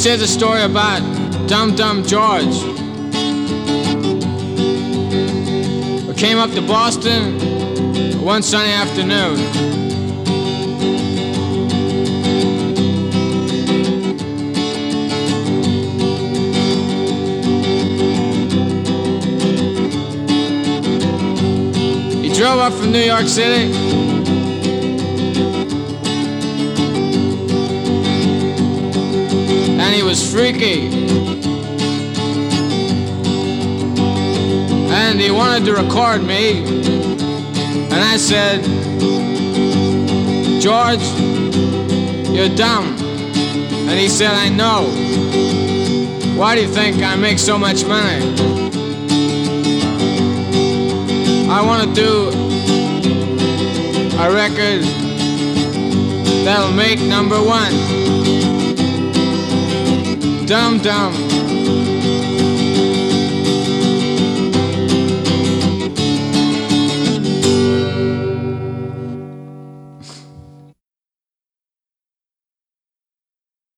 shares a story about Dumb Dumb George, who came up to Boston one sunny afternoon. He drove up from New York City, and he was freaky, and he wanted to record me. And I said, George, you're dumb. And he said, I know. Why do you think I make so much money? I want to do a record that'll make #1. Dumb Dumb.